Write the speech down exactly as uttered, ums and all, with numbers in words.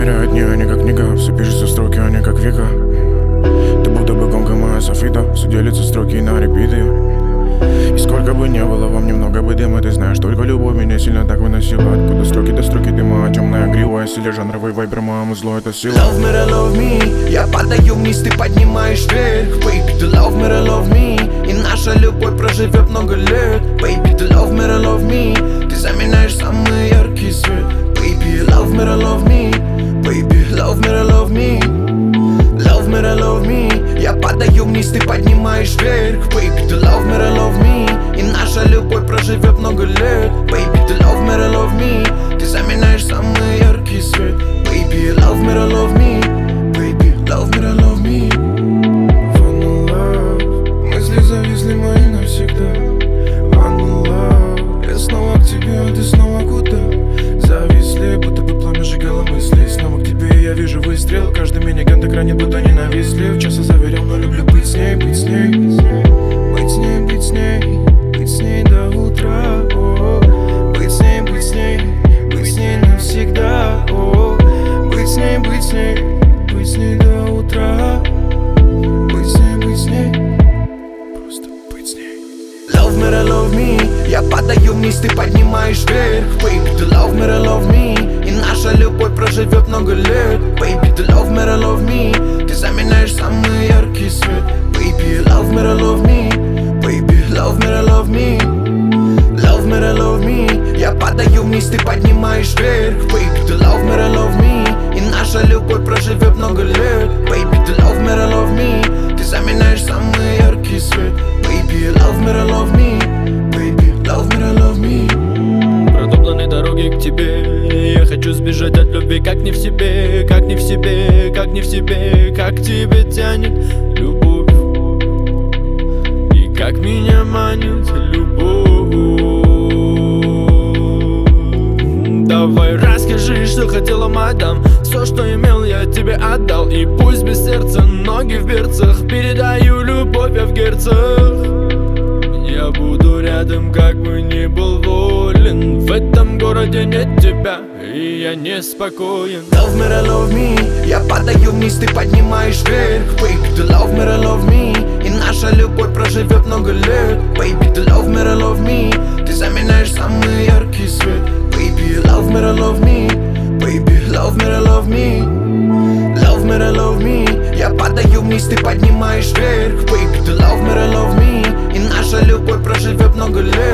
теряют дни, они как книга. Все пишутся строки, они как века. Ты будто бы гонка моя софита. Все делятся строки на репиты. И сколько бы не было, вам немного бы дыма. Ты знаешь, только любовь меня сильно так выносила. Откуда строки до строки дыма. Темная грива, силе жанровый вайбер, маму зло, это сила. Love me, love me. Я падаю вниз, ты поднимаешь вверх. Baby, ты love me, love me. И наша любовь проживет много лет. Baby, ты love me, love me. Ты заменяешь самый яркий свет. Baby, love me, love me. Baby, love me, love me. Love me, love me. Я падаю вниз, ты поднимаешь вверх. Baby, ты love me, love me. И наша любовь проживет много лет. Baby, ты love me, love me. Ты заменяешь самый яркий свет. Baby, love me, love me. Baby, love me, love me. One love. Мысли зависли мои навсегда. One love. Я снова к тебе, а ты снова куда? Зависли, будто бы пламя сжигало мысли. Снова к тебе я вижу выстрел. Каждый миниган так ранит, будто ненавистлив. Часа заверял, но люблю быть с ней, быть с ней. Быть с ней, быть с ней. Быть с ней до утра. О, быть с ней, быть с ней. Быть с ней навсегда. О, быть с ней, быть с ней. Быть с ней до утра. Быть с ней, быть с ней. Просто быть с ней. Love me, love me. Я падаю вниз, ты поднимаешь вверх. Baby, ты love me, love me. И наша любовь проживет много лет. Baby, ты love me, love me. Ты заменяешь самый яркий свет. Baby, love me, love me. Baby, love me, love me. Love me, love me. Я падаю вниз, ты поднимаешь вверх. Baby, ты love me, love me. И наша любовь проживет много лет. Baby, ты love me, love me. Ты заменяешь самый яркий свет. Baby, love me, love me. Baby, love me, love me. Протоптаны дороги к тебе. Я хочу сбежать от любви, как не в себе, как не в себе, как не в себе, как к тебе тянет любовь. И как меня манит любовь. Давай расскажи, что хотела, мадам. Все, что имел, я тебе отдал. И пусть без сердца, ноги в берцах. Передаю любовь я в герцах. Я буду рядом, как бы ни был волен. В этом городе нет тебя, и я неспокоен. Love me, love me. Я падаю вниз, ты поднимаешь вверх. Baby, ты love me, love me. И наша любовь проживет много лет. Baby, ты love me, love me. Ты заменяешь самый яркий свет. Baby, love me, love me. Baby, love me, love me. Love me, love me. Я падаю вниз, ты поднимаешь вверх. Baby, ты love me, love me. И наша любовь проживет много лет.